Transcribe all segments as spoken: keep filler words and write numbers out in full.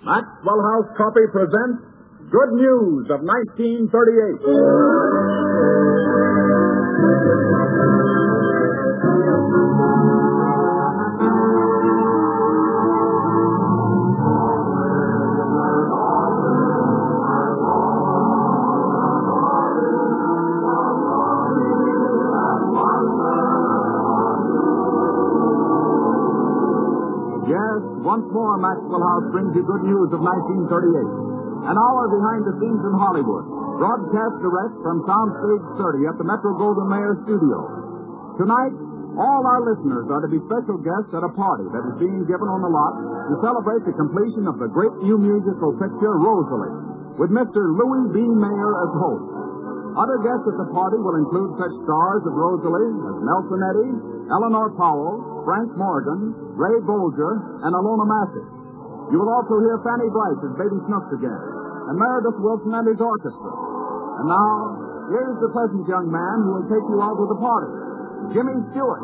Maxwell House Coffee presents Good News of nineteen thirty-eight. Once more, Maxwell House brings you Good News of nineteen thirty-eight. An hour behind the scenes in Hollywood. Broadcast direct from Soundstage thirty at the Metro-Goldwyn-Mayer studio. Tonight, all our listeners are to be special guests at a party that is being given on the lot to celebrate the completion of the great new musical picture, Rosalie, with Mister Louis B. Mayer as host. Other guests at the party will include such stars of Rosalie as Nelson Eddy, Eleanor Powell, Frank Morgan, Ray Bolger, and Alona Massey. You will also hear Fanny Brice as Baby Snooks again, and Meredith Wilson and his orchestra. And now, here's the pleasant young man who will take you out to the party, Jimmy Stewart.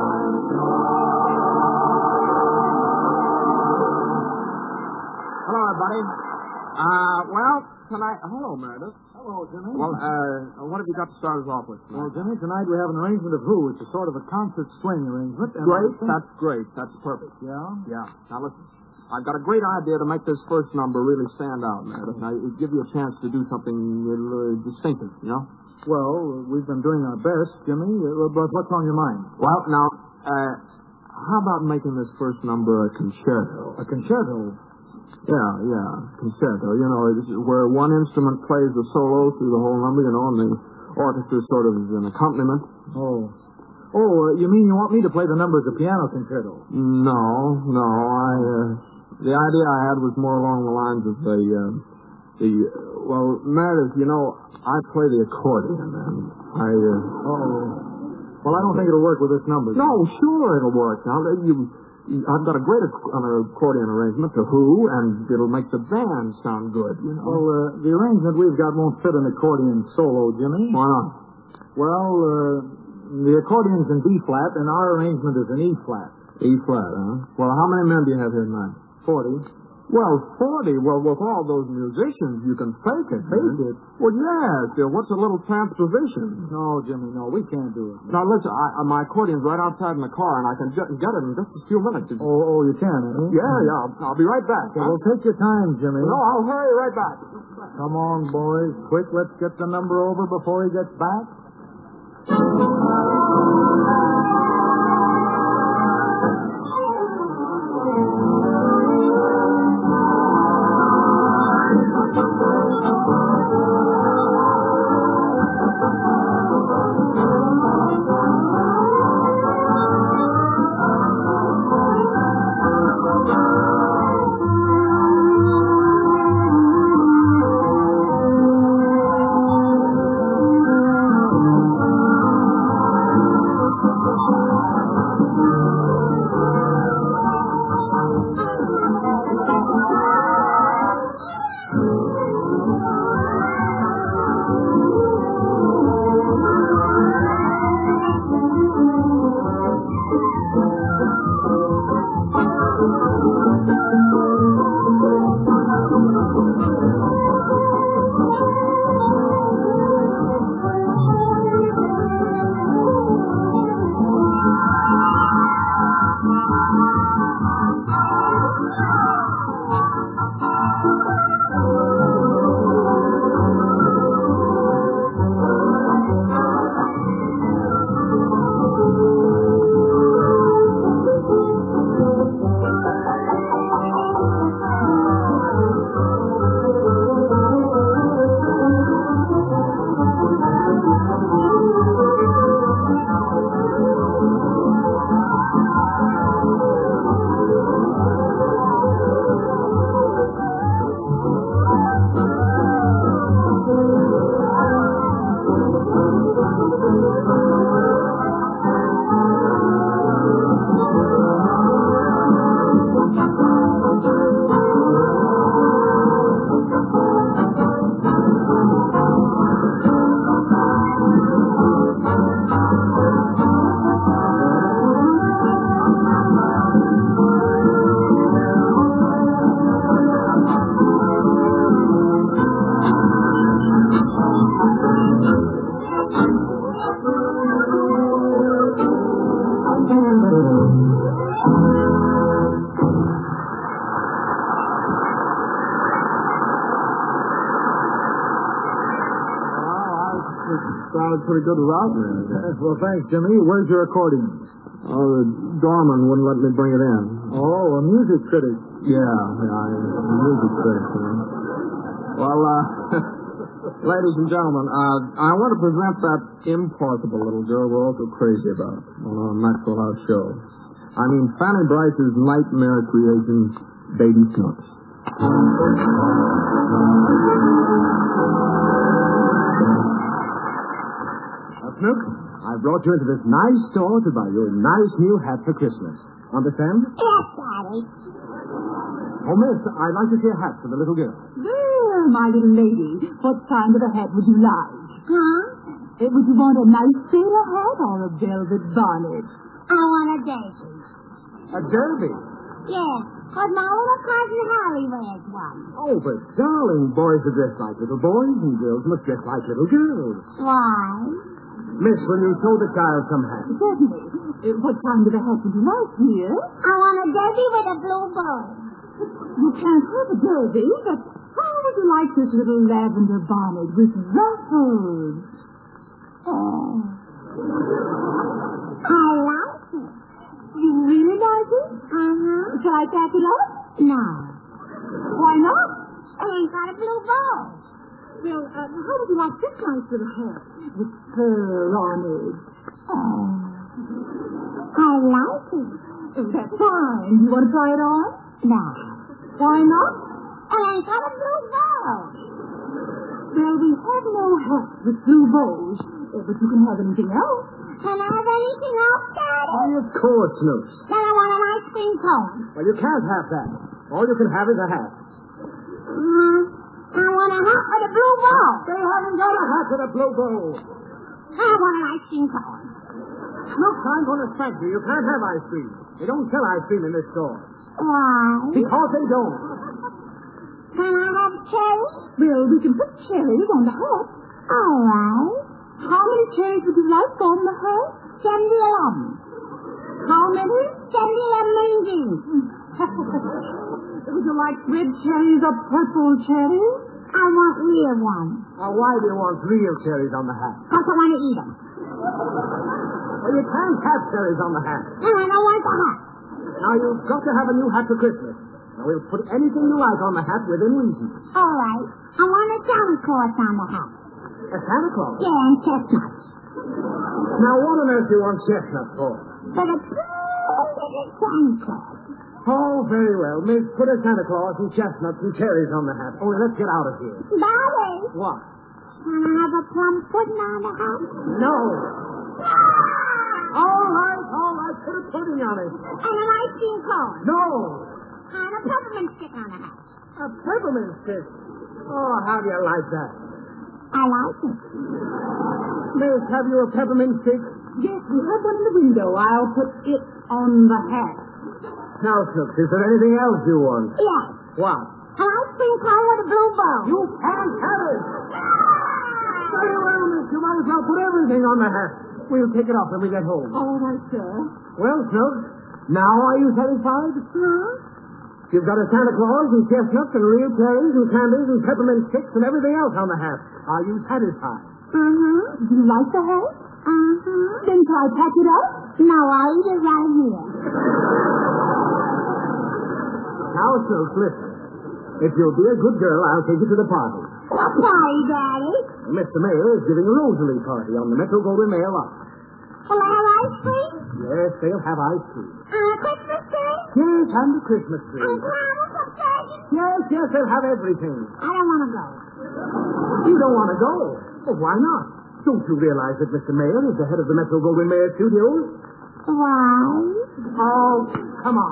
Hello, everybody. Uh, well, tonight... Hello, Meredith. Hello, Jimmy. Well, uh, what have you got to start us off with tonight? Well, Jimmy, tonight we have an arrangement of Who. It's a sort of a concert swing arrangement. And Great. think... That's great. That's perfect. Yeah? Yeah. Now, listen. I've got a great idea to make this first number really stand out, Meredith. Now, it'll give you a chance to do something uh, distinctive, you know? Well, we've been doing our best, Jimmy. Uh, but what's on your mind? Well, now, uh, how about making this first number a concerto? A concerto? Yeah, yeah, concerto. You know, it's where one instrument plays the solo through the whole number, you know, and the orchestra sort of is an accompaniment. Oh. Oh, uh, you mean you want me to play the number as a piano concerto? No, no. I, uh, the idea I had was more along the lines of the, uh, the, uh, well, Meredith, you know, I play the accordion, and I, uh... Oh. Well, I don't think it'll work with this number. No, sure it'll work. Now, you... I've got a great accordion arrangement to Who, and it'll make the band sound good, you know. Well, uh, the arrangement we've got won't fit an accordion solo, Jimmy. Why not? Well, uh, the accordion's in B-flat, and our arrangement is in E-flat. E-flat, huh? Well, how many men do you have here tonight? Forty. Well, forty? Well, with all those musicians, you can fake it. Fake it? Well, yes. Yeah, what's a little transposition? No, Jimmy, no. We can't do it. Now, listen, I, uh, my accordion's right outside in the car, and I can ju- get it in just a few minutes. Oh, oh you can, eh? Yeah, yeah. I'll, I'll be right back. Okay, well, take your time, Jimmy. No, I'll hurry right back. Come on, boys. Quick, let's get the number over before he gets back. Sounded pretty good without me. Yes, well, thanks, Jimmy. Where's your accordion? Oh, the doorman wouldn't let me bring it in. Oh, a music critic. Yeah, yeah, a music critic. You know. Well, uh, ladies and gentlemen, uh, I want to present that impossible little girl we're all so crazy about on our Maxwell House show. I mean, Fanny Bryce's nightmare creation, Baby Snooks. Now, Snooks, I brought you into this nice store to buy you a nice new hat for Christmas. Understand? Yes, Daddy. Oh, miss, I'd like to see a hat for the little girl. Well, my little lady, what kind of a hat would you like? Huh? Uh, would you want a nice sailor hat or a velvet bonnet? I want a derby. A derby? Yes, because my older cousin Harry wears one. Oh, but darling, boys are dressed like little boys and girls must dress like little girls. Why? Miss, will you show the child some hat? Certainly. Uh, what kind of a hat would you like, dear? I want a derby with a blue bow. You can't have a derby, but how would you like this little lavender bonnet with ruffles? Oh. I like it. You really like it? Uh-huh. Shall I pack it up? No. Why not? It ain't got a blue bow. Well, uh, how would you like this nice little hat with fur on it? Oh. I like it. Oh, that's fine. You want to try it on? No. Why not? It ain't got a blue bow. Well, we have no hats with blue bows, uh, but you can have anything else. Can I have anything else, Daddy? Oh, of course, Snooks. Then I want an ice cream cone. Well, you can't have that. All you can have is a hat. Mm, I want a hat with a blue bow. They haven't got a hat with a blue bow. I want an ice cream cone. Snooks, I'm going to thank you. You can't have ice cream. They don't sell ice cream in this store. Why? Because they don't. Can I have cherries? Well, we can put cherries on the hat. All right. How many cherries would you like on the hat? Seventy-eleven. How many? Seventy-eleven. Would you like red cherries or purple cherries? I want real ones. Now, why do you want real cherries on the hat? Because I want to eat them. Well, you can't have cherries on the hat. And I don't want the hat. Now, you've got to have a new hat for Christmas. Now, we'll put anything you like on the hat within reason. All right. I want a Santa Claus on the hat. A Santa Claus? Yeah, and chestnuts. Now, what on earth do you want chestnuts for? But a little Santa Claus. Oh, very well. Miss, put a Santa Claus and chestnuts and cherries on the hat. Only let's get out of here. Daddy, What? can I have a plum pudding on the hat? No. All right, all right. Put a pudding on it. And an ice cream cone. No. And a peppermint stick on the hat. A peppermint stick. Oh, how do you like that? I like it. Miss, have you a peppermint stick? Yes, we have one in the window. I'll put it on the hat. Now, Snooks, is there anything else you want? Yes. What? An ice cream cone with a blue bow. You can't have it. Very well, Miss. You might as well put everything on the hat. We'll take it off when we get home. All right, sir. Well, Snooks, now are you satisfied? Huh? You've got a Santa Claus and chestnuts and real cherries and candies and peppermint sticks and everything else on the hat. Are you satisfied? Uh-huh. Do you like the hat? Uh-huh. Then shall I pack it up? No, I'll eat it right here. Now, Snooks, listen. If you'll be a good girl, I'll take you to the party. What party, Daddy? Mister Mayor is giving a Rosalie party on the Metro Goldwyn Mayer lot. Will I have ice cream? Yes, they'll have ice cream. And a Christmas tree? Yes, and a Christmas And tree. flowers and presents? Yes, yes, they'll have everything. I don't want to go. You don't want to go? Well, why not? Don't you realize that Mister Mayer is the head of the Metro Goldwyn Mayer Studios? Why? Oh, come on.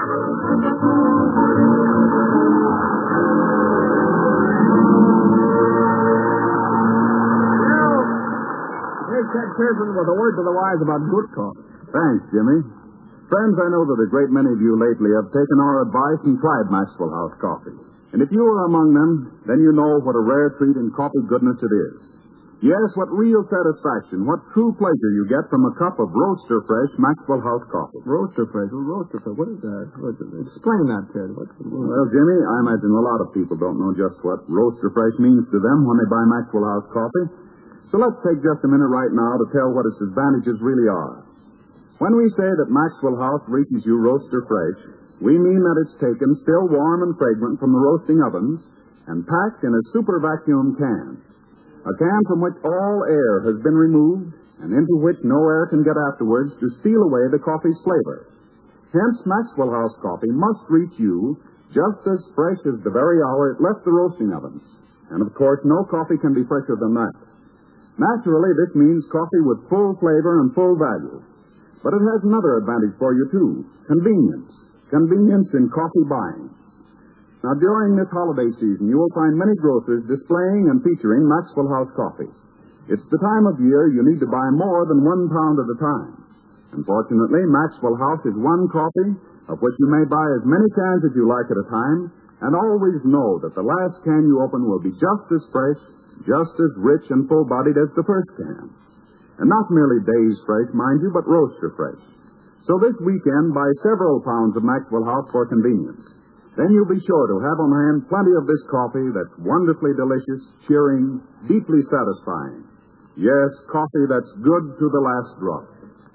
Here's Ted Pearson with a word to the wise about good coffee. Thanks, Jimmy. Friends, I know that a great many of you lately have taken our advice and tried Maxwell House coffee. And if you are among them, then you know what a rare treat in coffee goodness it is. Yes, what real satisfaction, what true pleasure you get from a cup of Roaster Fresh Maxwell House coffee. Roaster Fresh. Well, Roaster Fresh. What is that? What, explain that, Ted. What, Well, Jimmy, I imagine a lot of people don't know just what Roaster Fresh means to them when they buy Maxwell House coffee. So let's take just a minute right now to tell what its advantages really are. When we say that Maxwell House reaches you roaster fresh, we mean that it's taken still warm and fragrant from the roasting ovens and packed in a super vacuum can. A can from which all air has been removed and into which no air can get afterwards to steal away the coffee's flavor. Hence, Maxwell House coffee must reach you just as fresh as the very hour it left the roasting ovens. And, of course, no coffee can be fresher than that. Naturally, this means coffee with full flavor and full value. But it has another advantage for you, too. Convenience. Convenience in coffee buying. Now, during this holiday season, you will find many grocers displaying and featuring Maxwell House coffee. It's the time of year you need to buy more than one pound at a time. Unfortunately, Maxwell House is one coffee of which you may buy as many cans as you like at a time, and always know that the last can you open will be just as fresh, just as rich and full-bodied as the first can. And not merely days fresh, mind you, but roaster fresh. So this weekend, buy several pounds of Maxwell House for convenience. Then you'll be sure to have on hand plenty of this coffee that's wonderfully delicious, cheering, deeply satisfying. Yes, coffee that's good to the last drop.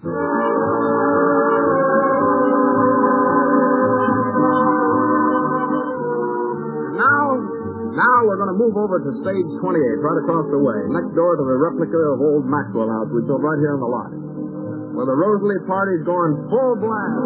Now, now we're going to move over to stage twenty-eight, right across the way, next door to the replica of old Maxwell House we built right here in the lot, where the Rosalie party's going full blast.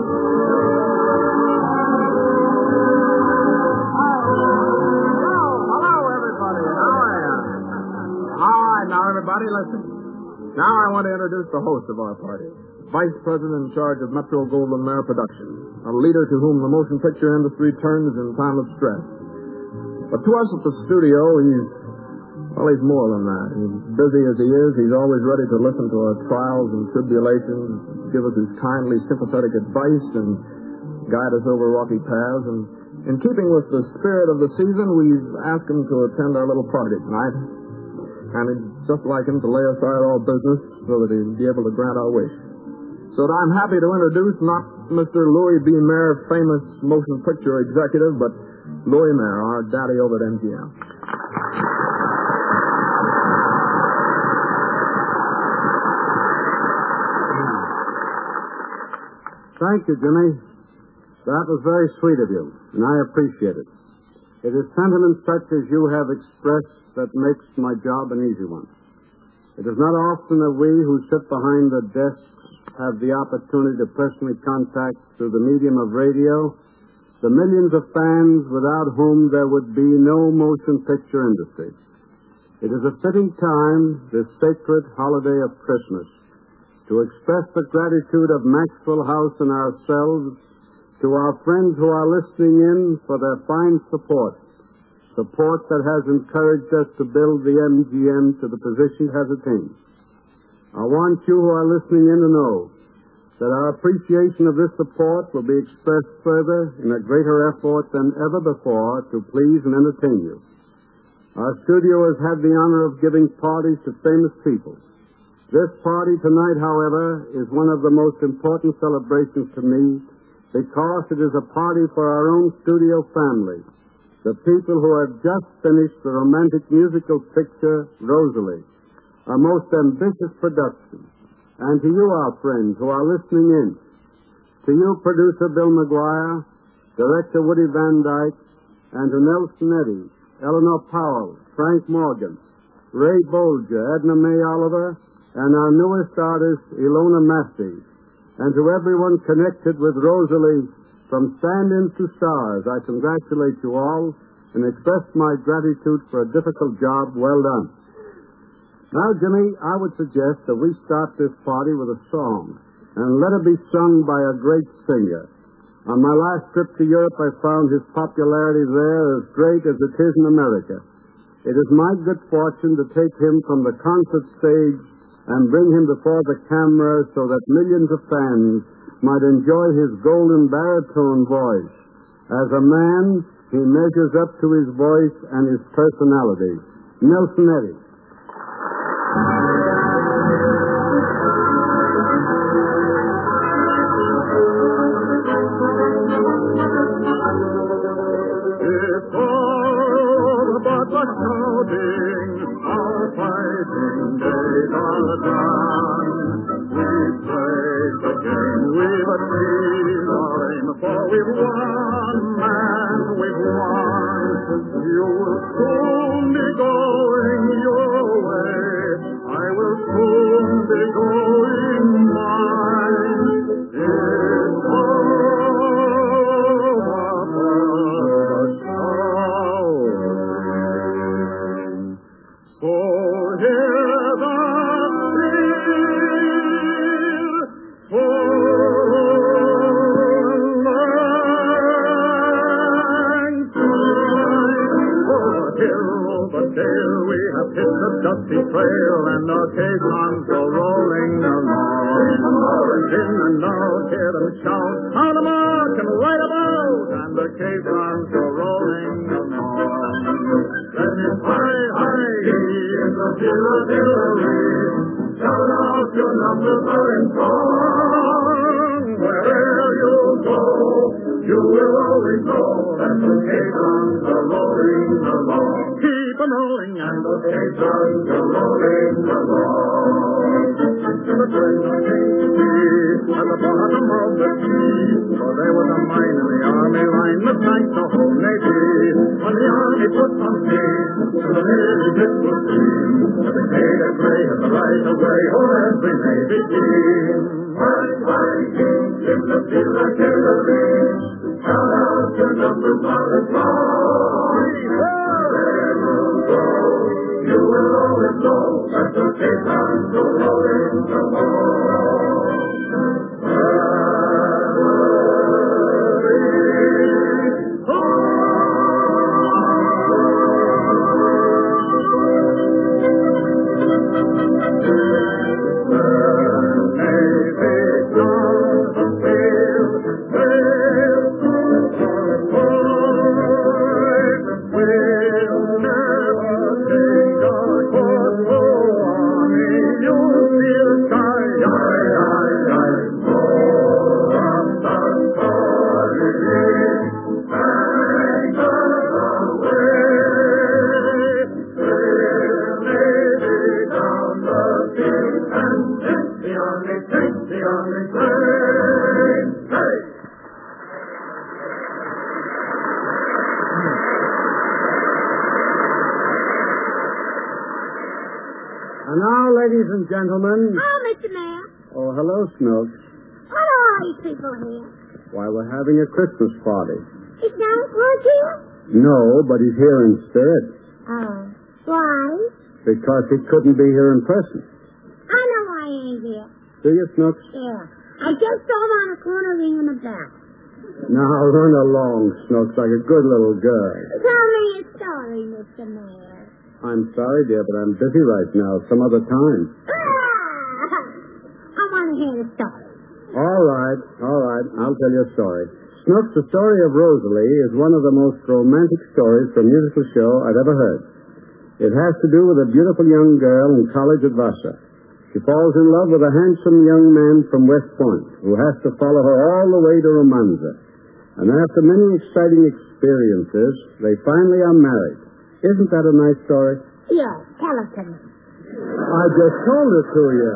Now, everybody, listen. Now I want to introduce the host of our party, Vice President in charge of Metro Goldwyn Mayer Productions, a leader to whom the motion picture industry turns in time of stress. But to us at the studio, he's, well, he's more than that. He's busy as he is, he's always ready to listen to our trials and tribulations, give us his kindly, sympathetic advice, and guide us over rocky paths. And in keeping with the spirit of the season, we've asked him to attend our little party tonight. And it's just like him to lay aside all business so that he'd be able to grant our wish. So I'm happy to introduce not Mister Louis B. Mayer, famous motion picture executive, but Louis Mayer, our daddy over at M G M. Thank you, Jimmy. That was very sweet of you, and I appreciate it. It is sentiment such as you have expressed that makes my job an easy one. It is not often that we who sit behind the desks have the opportunity to personally contact, through the medium of radio, the millions of fans without whom there would be no motion picture industry. It is a fitting time, this sacred holiday of Christmas, to express the gratitude of Maxwell House and ourselves to our friends who are listening in for their fine support. Support that has encouraged us to build the M G M to the position it has attained. I want you who are listening in to know that our appreciation of this support will be expressed further in a greater effort than ever before to please and entertain you. Our studio has had the honor of giving parties to famous people. This party tonight, however, is one of the most important celebrations to me because it is a party for our own studio family. The people who have just finished the romantic musical picture, Rosalie, a most ambitious production. And to you, our friends, who are listening in, to you, producer Bill McGuire, director Woody Van Dyke, and to Nelson Eddy, Eleanor Powell, Frank Morgan, Ray Bolger, Edna May Oliver, and our newest artist, Ilona Massey, and to everyone connected with Rosalie, from stand-ins to stars, I congratulate you all and express my gratitude for a difficult job well done. Now, Jimmy, I would suggest that we start this party with a song, and let it be sung by a great singer. On my last trip to Europe, I found his popularity there as great as it is in America. It is my good fortune to take him from the concert stage and bring him before the camera so that millions of fans might enjoy his golden baritone voice. As a man, he measures up to his voice and his personality. Nelson Eddy. It's all about the shouting, our fighting day. days are gone. We played the game, we've achieved our aim, for we've won, man, we've won. You will soon be going your way, I will soon be going mine. It's dusty trail and our caissons go rolling along. In and out, hear them shout, on the march and right about, and the caissons go rolling along. Then it's high, high, in the Philadelphia, shout out your numbers are in song. Wherever you go, you will always know that the caissons are rolling along. Keep on rolling and the caissons are rolling along. To the train that came to me at the bottom of the sea, for there was a mine in the army line that sank the whole navy. When the army put on peace, to the navy it would seem that the Cadet Gray had the right of way over every navy team. Right, right, in the field of artillery, shout out your numbers on the throne. You will always know that the caissons go rolling along. And now, ladies and gentlemen... Oh, Mister Mayor. Oh, hello, Snooks. What are all these people here? Why, we're having a Christmas party. Is Santa Claus here? No, but he's here in spirit. Oh. Why? Because he couldn't be here in person. I know why he ain't here. Do you, Snooks? Yeah. I just saw him on the corner ringing the bell. Now, run along, Snooks, like a good little girl. Tell me a story, Mister Mayor. I'm sorry, dear, but I'm busy right now. Some other time. Ah! I want to hear the story. All right, all right. I'll tell you a story. Snooks, the story of Rosalie is one of the most romantic stories for a musical show I've ever heard. It has to do with a beautiful young girl in college at Vassar. She falls in love with a handsome young man from West Point who has to follow her all the way to Romanza. And after many exciting experiences, they finally are married. Isn't that a nice story? Yes, tell it to me. I just told it to you.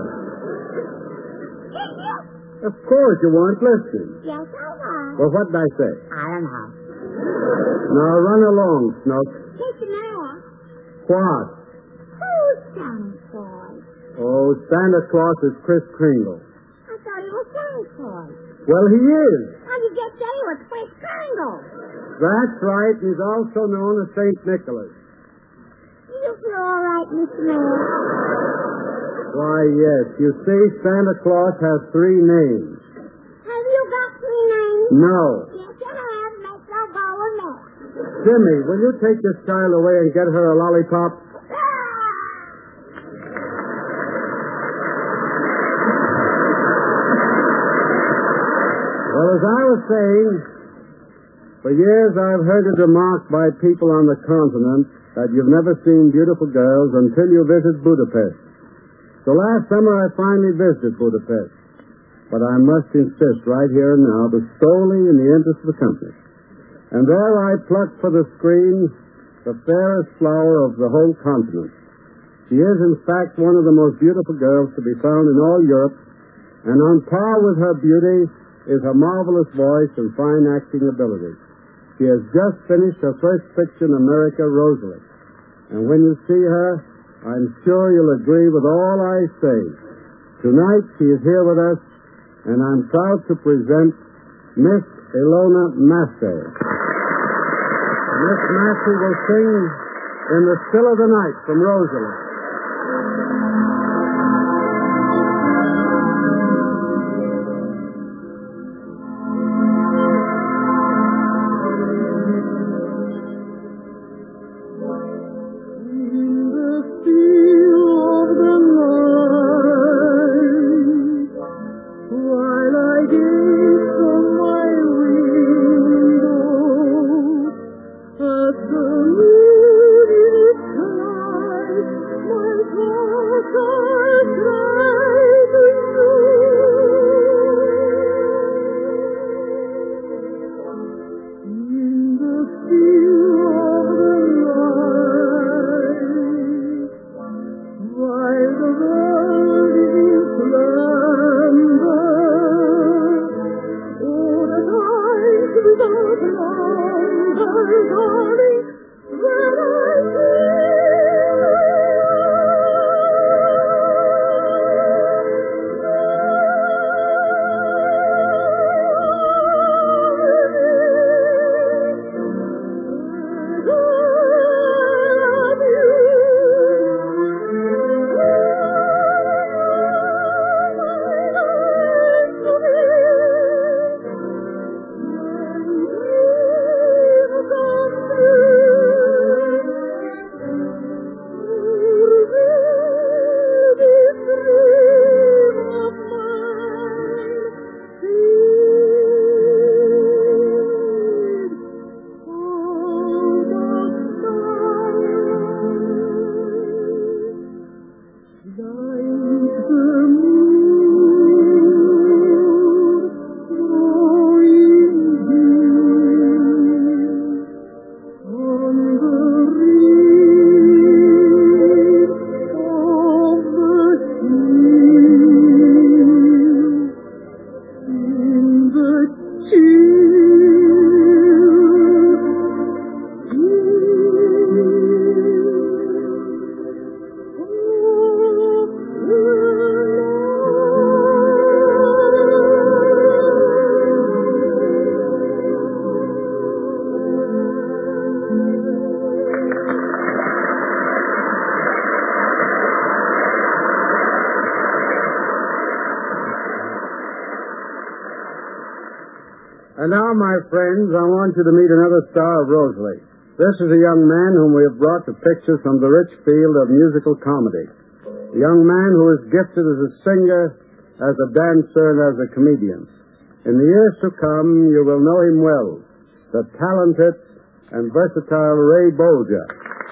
Of course, you weren't listening. Yes, I was. Well, what did I say? I don't know. Now, run along, Snooks. Mister Mayor, What? who's Santa Claus? Oh, Santa Claus is Kris Kringle. I thought he was Santa Claus. Well, he is. How did you just say he was Kris Kringle? That's right. He's also known as Saint Nicholas. You feel all right, Mister Mayor? Why, yes. You see, Santa Claus has three names. Have you got three names? No. Yes, you have. Let's go go with me. Jimmy, will you take this child away and get her a lollipop? Well, as I was saying, for years I've heard it remarked by people on the continent that you've never seen beautiful girls until you visit Budapest. So last summer I finally visited Budapest. But I must insist right here and now, but solely in the interest of the company. And there I plucked for the screen the fairest flower of the whole continent. She is, in fact, one of the most beautiful girls to be found in all Europe, and on par with her beauty is her marvelous voice and fine acting ability. She has just finished her first picture in America, Rosalie. And when you see her, I'm sure you'll agree with all I say. Tonight, she is here with us, and I'm proud to present Miss Ilona Massey. Miss Massey will sing In the Still of the Night from Rosalie. And now, my friends, I want you to meet another star of Rosalie. This is a young man whom we have brought to pictures from the rich field of musical comedy. A young man who is gifted as a singer, as a dancer, and as a comedian. In the years to come, you will know him well, the talented and versatile Ray Bolger.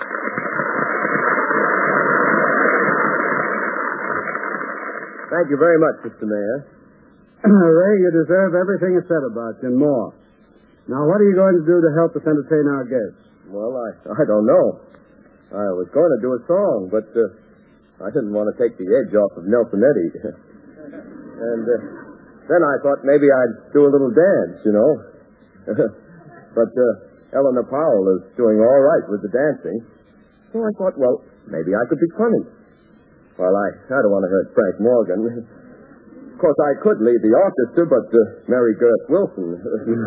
Thank you very much, Mister Mayor. Ray, you deserve everything that's said about you and more. Now, what are you going to do to help us entertain our guests? Well, I I don't know. I was going to do a song, but uh, I didn't want to take the edge off of Nelson Eddy. and uh, then I thought maybe I'd do a little dance, you know. but uh, Eleanor Powell is doing all right with the dancing. So I thought, well, maybe I could be funny. Well, I, I don't want to hurt Frank Morgan. Of course, I could lead the orchestra, but uh, Mary Gerth Wilson.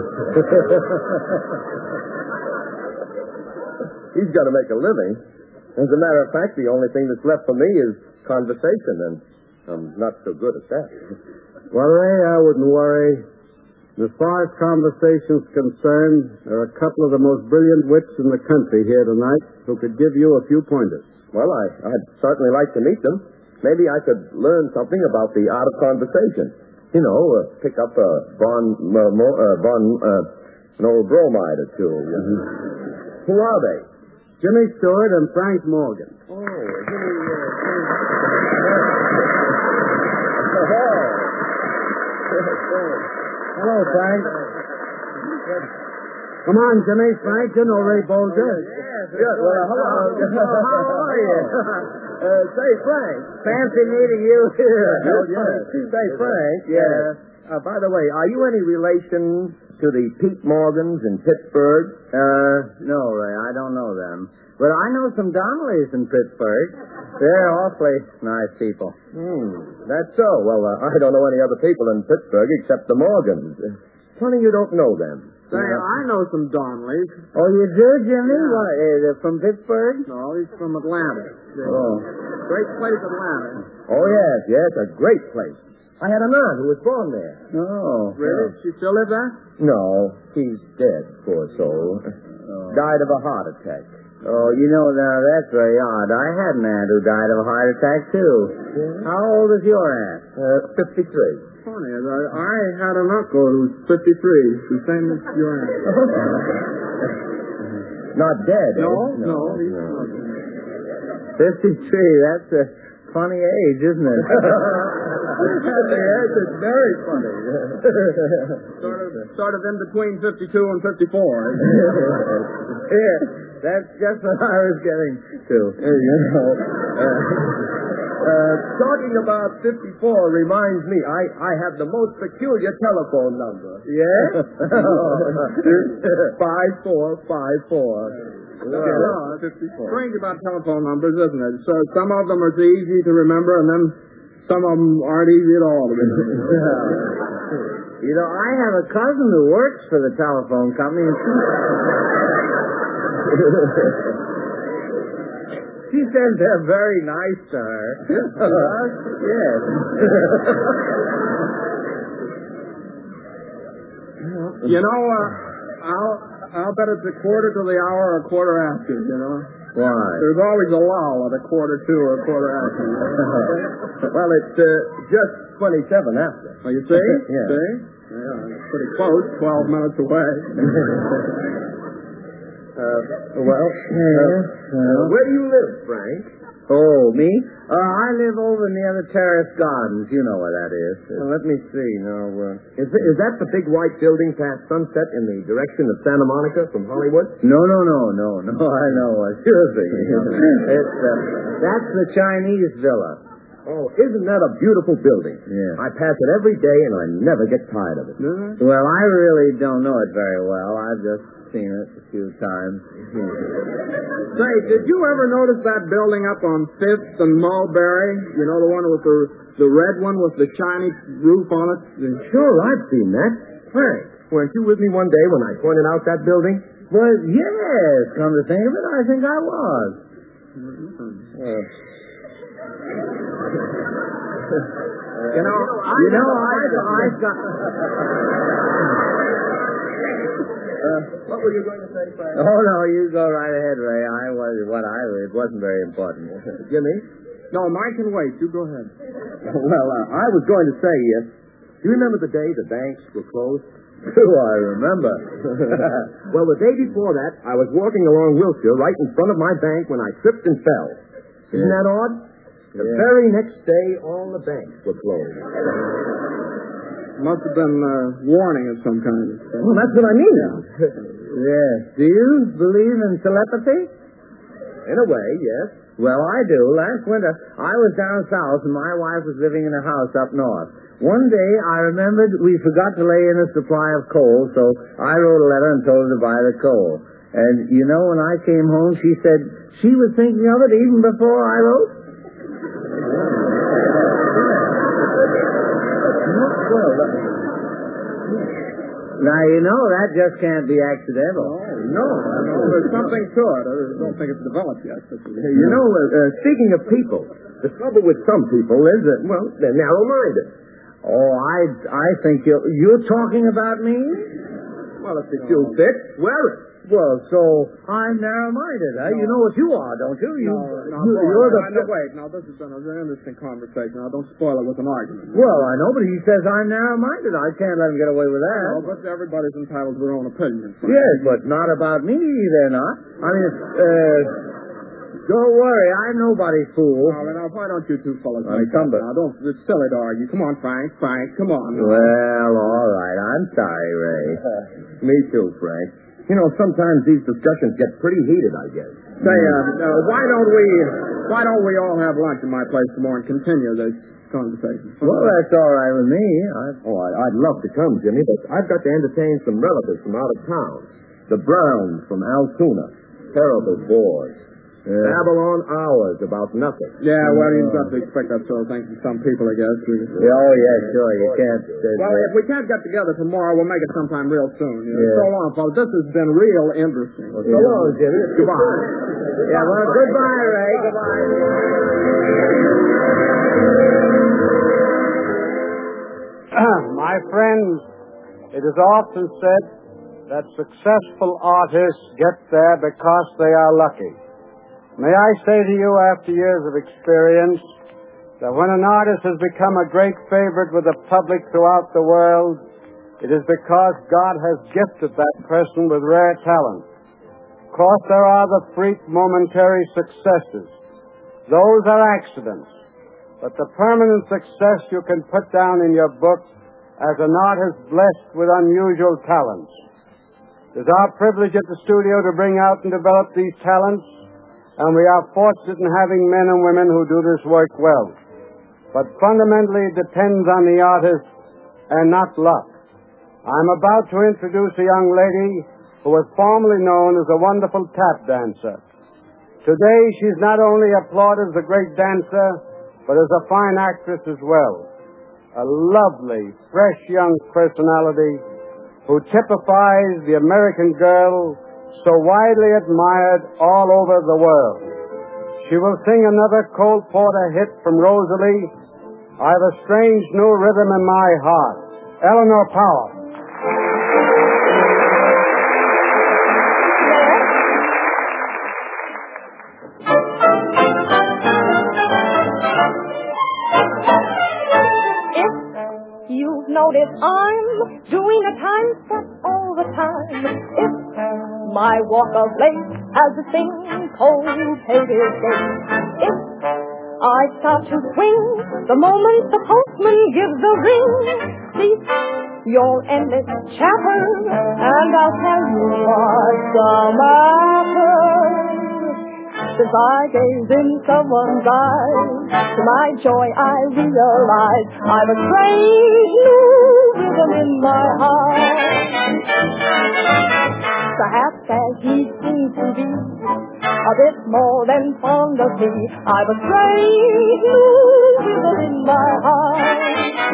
He's got to make a living. As a matter of fact, the only thing that's left for me is conversation, and I'm not so good at that. Well, Ray, I wouldn't worry. As far as conversation's concerned, there are a couple of the most brilliant wits in the country here tonight who could give you a few pointers. Well, I, I'd certainly like to meet them. Maybe I could learn something about the art of conversation. You know, uh, pick up a bon, uh, mo, uh, bon, uh, an old bromide or two. Mm-hmm. Who are they? Jimmy Stewart and Frank Morgan. Oh, Jimmy. Uh, Hello, Frank. Come on, Jimmy. Frank, you know Ray Bolger. Yes. Yes. Well, hello. How are you? Uh, say, Frank. Fancy meeting you here. Oh, yes. Say, Frank. Yeah. Uh, by the way, are you any relation to the Pete Morgans in Pittsburgh? Uh, no, Ray, I don't know them. But I know some Donnellys in Pittsburgh. They're awfully nice people. Hmm, that's so. Well, uh, I don't know any other people in Pittsburgh except the Morgans. Funny you don't know them. Say, I know some Donnellys. Oh, you do, Jimmy? Yeah. What, uh, they're from Pittsburgh? No, he's from Atlanta. Oh. Great place, Atlanta. Oh, yes, yes, a great place. I had an aunt who was born there. Oh. Really? She still live there? No, he's dead, poor soul. Oh. Died of a heart attack. Oh, you know, now that's very odd. I had an aunt who died of a heart attack, too. Yeah. How old is your aunt? Uh, fifty-three. Funny, I, I had an uncle who's fifty-three, the same as your aunt. Not dead, No, eh? no. he's no. not. fifty-three, that's a funny age, isn't it? Yes, it's very funny. Sort of, sort of in between fifty-two and fifty-four. Yeah, that's just what I was getting to. You know, uh, uh, talking about fifty-four reminds me, I, I have the most peculiar telephone number. Yeah? five four five four. Well, fifty-four. Strange about telephone numbers, isn't it? So some of them are easy to remember, and then some of them aren't easy at all to remember. You know, I have a cousin who works for the telephone company, and she... she says they're very nice to her. Yes. You know, uh, I'll, I'll bet it's a quarter to the hour or a quarter after, you know. Why? There's always a lull at a quarter to or a quarter after. Well, it's uh, just twenty-seven after. Oh, you see? Yeah. See? Yeah, it's pretty close, twelve minutes away. Uh, well, uh, uh, where do you live, Frank? Oh, me? Uh, I live over near the Terrace Gardens. You know where that is. Well, let me see. Now, uh, is, is that the big white building past Sunset in the direction of Santa Monica from Hollywood? No, no, no, no, no. I know what you're thinking. It's, uh, that's the Chinese Villa. Oh, isn't that a beautiful building? Yeah. I pass it every day, and I never get tired of it. Mm-hmm. Well, I really don't know it very well. I've just seen it a few times. Say, did you ever notice that building up on Fifth and Mulberry? You know, the one with the the red one with the shiny roof on it? Sure, I've seen that. Frank, weren't you with me one day when I pointed out that building? Well, yes, come to think of it, I think I was. Uh, You know, I You know, I've, I've got... uh, what were you going to say, Frank? Oh, no, you go right ahead, Ray. I was what I it wasn't very important. Jimmy? No, mine can wait. You go ahead. Well, uh, I was going to say, uh, do you remember the day the banks were closed? Do I remember? Well, the day before that, I was walking along Wilshire right in front of my bank when I tripped and fell. Isn't Yeah. that odd? The Yeah. very next day, all the banks were closed. Must have been uh, warning of some kind. Well, that's what I mean now. Yes. Do you believe in telepathy? In a way, yes. Well, I do. Last winter, I was down south, and my wife was living in a house up north. One day, I remembered we forgot to lay in a supply of coal, so I wrote a letter and told her to buy the coal. And, you know, when I came home, she said she was thinking of it even before I wrote. Well, uh, Now, you know, that just can't be accidental. No, no, there's something to it. I don't think it's developed yet. But you know, uh, uh, speaking of people, the trouble with some people is that, well, they're narrow-minded. Oh, I, I think you're, you're talking about me? Well, if the shoe fits, wear it. Well, so I'm narrow-minded, huh? You know what you are, don't you? You, No, no, you boy, you're the... no, wait. Now, this has been an interesting conversation. Now, don't spoil it with an argument. Well, I know, but he says I'm narrow-minded. I can't let him get away with that. No, but everybody's entitled to their own opinion. Frank. Yes, but not about me, they're not. I mean, uh, don't worry, I'm nobody's fool. Now, now, why don't you two fellas Well, make come up back. now? Don't, it's silly to argue. Come on, Frank. Frank, come on. Well, all right. I'm sorry, Ray. Me too, Frank. You know, sometimes these discussions get pretty heated, I guess. Say, uh, uh, why don't we... Why don't we all have lunch in my place tomorrow and continue this conversation? Well, that's all right with me. I... Oh, I, I'd love to come, Jimmy, but I've got to entertain some relatives from out of town. The Browns from Altoona. Terrible bores. Yeah. Babble on hours about nothing. Yeah, well, you've got to expect that sort of thing from some people, I guess. Yeah, oh, yeah, sure. You can't... Uh, well, if we can't get together tomorrow, we'll make it sometime real soon. You know? Yeah. So long, folks. This has been real interesting. Well, so long, Jimmy. Goodbye. Yeah, well, goodbye, Ray. Goodbye. My friends, it is often said that successful artists get there because they are lucky. May I say to you, after years of experience, that when an artist has become a great favorite with the public throughout the world, it is because God has gifted that person with rare talent. Of course, there are the freak momentary successes. Those are accidents. But the permanent success you can put down in your book as an artist blessed with unusual talents. It is our privilege at the studio to bring out and develop these talents, and we are fortunate in having men and women who do this work well. But fundamentally, it depends on the artist and not luck. I'm about to introduce a young lady who was formerly known as a wonderful tap dancer. Today, she's not only applauded as a great dancer, but as a fine actress as well. A lovely, fresh young personality who typifies the American girl so widely admired all over the world. She will sing another Cole Porter hit from Rosalie, I've a Strange New Rhythm in My Heart. Eleanor Powell. If you've noticed I'm doing a time step all the time, if my walk of late has a thing cold pated gait, if I start to swing the moment the postman gives the ring, cease your endless chatter, and I'll tell you what's the matter. Since I gazed in someone's eyes, to my joy I realize I've a strange new rhythm in my heart. Perhaps as he seems to be a bit more than fond of me, I've a strange new rhythm in my heart.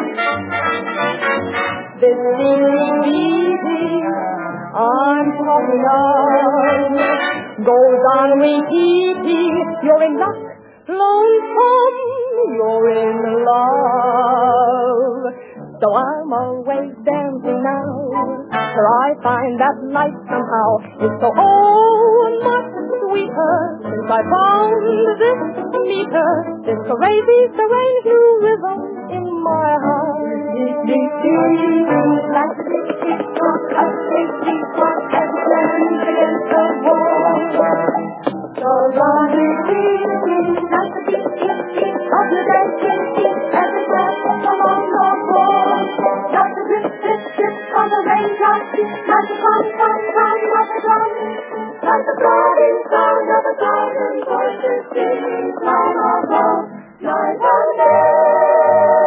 This easy I'm talking of goes on repeating. You're in luck, lonesome, you're in love. So I'm always dancing now, for I find that life somehow is so oh much sweeter since I found this meter, this crazy, strange new rhythm in my heart. Like a big rock, a big rock, and turns against the wall. So long repeating, like a big, big, big, of the dancing feet, as it goes along the wall. Like a rip, rip, rip on the raindrops, like a come, come, come of the drum. Like the throbbing sound of a thousand voices singing from above. Night and day.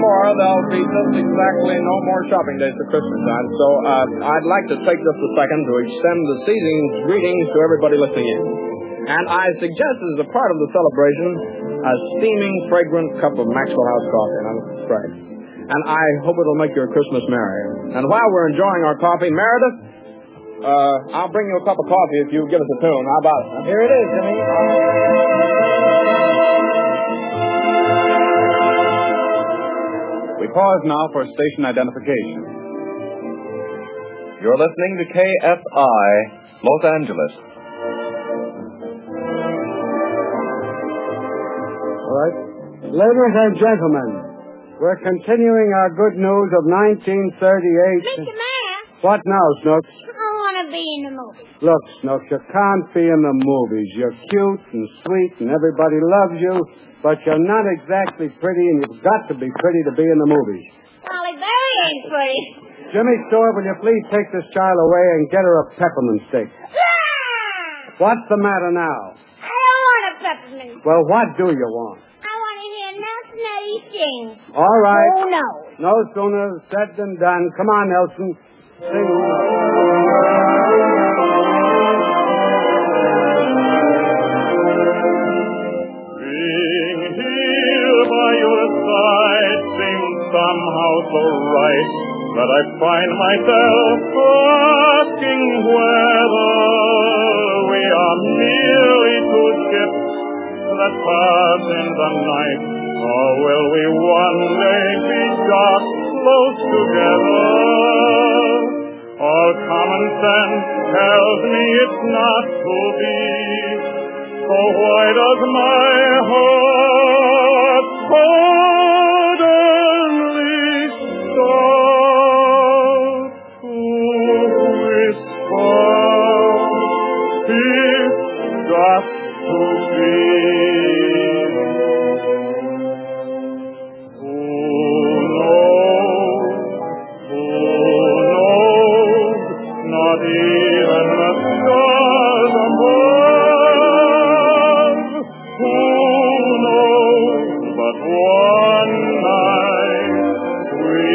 more, there'll be just exactly no more shopping days for Christmas time. So uh, I'd like to take just a second to extend the season's greetings to everybody listening in. And I suggest as a part of the celebration, a steaming, fragrant cup of Maxwell House coffee. And I'm afraid. And I hope it'll make your Christmas merry. And while we're enjoying our coffee, Meredith, uh, I'll bring you a cup of coffee if you give us a tune. How about it? Huh? Here it is, Jimmy. We pause now for station identification. You're listening to K F I, Los Angeles. All right. Ladies and gentlemen, we're continuing our good news of nineteen thirty-eight. Mister Mayor. What now, Snooks? I want to be in the movie. Look, Snooks, you can't be in the movies. You're cute and sweet and everybody loves you, but you're not exactly pretty, and you've got to be pretty to be in the movies. Holly Berry ain't pretty. Jimmy Stewart, will you please take this child away and get her a peppermint stick? Ah! What's the matter now? I don't want a peppermint. Well, what do you want? I want to hear Nelson Eddie sing. All right. Oh, no. No sooner said than done. Come on, Nelson. Sing. Being here by your side seems somehow so right that I find myself asking whether we are merely two ships that pass in the night, or will we one day be docked close together? All common sense tells me it's not to be. So why does my heart suddenly start to whisper, it's got to be? Who knows? Who knows? Not even the stars above. Who knows? But one night we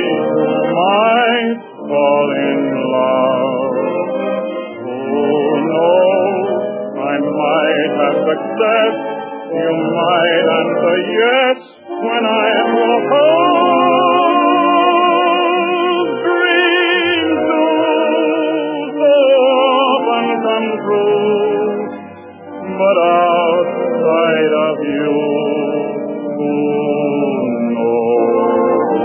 might fall in love. Who knows? I might have success. You might answer yes when I propose. Dreams do so often come true, but outside of you, who knows?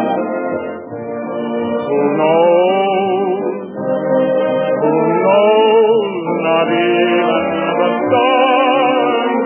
Who knows? Who knows? Not even the stars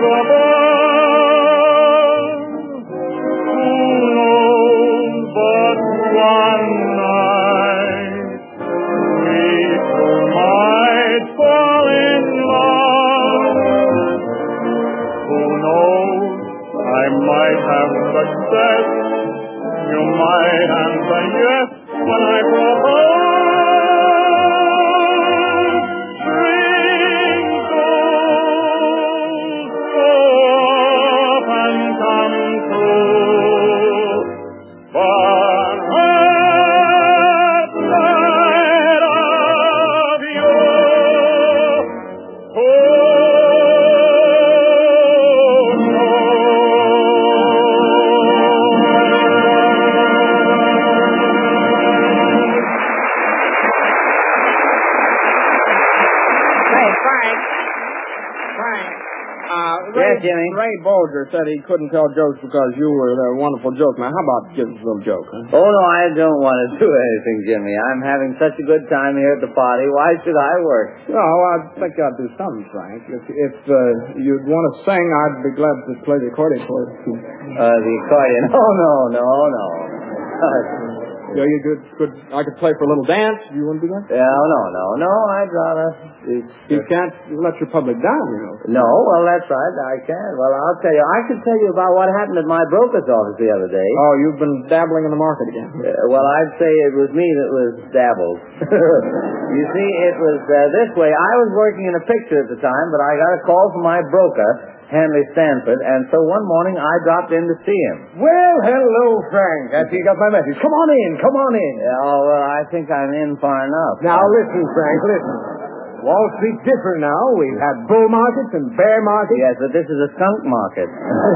above. Who knows? But one night we two might fall in love. Who knows? I might have success. You might answer yes when I propose. Dreams do so often come true, but outside of you, who Hey, Frank. Frank. Uh, Yes, Ray, Jimmy? Ray Bolger said he couldn't tell jokes because you were a wonderful joke. Now, how about giving us a little joke, huh? Oh, no, I don't want to do anything, Jimmy. I'm having such a good time here at the party. Why should I work? No, I think I'd do something, Frank. If, if uh, you'd want to sing, I'd be glad to play the accordion for you. Uh, the accordion. Oh, no, no, no. Yeah, you could, could, I could play for a little dance. You want to do that? Yeah, no, no, no. I'd rather. It's, You can't let your public down, you know. No, well, that's right. I can. Well, I'll tell you. I could tell you about what happened at my broker's office the other day. Oh, you've been dabbling in the market again. Uh, well, I'd say it was me that was dabbled. You see, it was uh, this way. I was working in a picture at the time, but I got a call from my broker Hanley Stanford, and so one morning I dropped in to see him. Well, hello, Frank. I see you got my message. Come on in, come on in. Oh, well, I think I'm in far enough. Now, listen, Frank, listen. Wall Street's different now. We've had bull markets and bear markets. Yes, but this is a skunk market.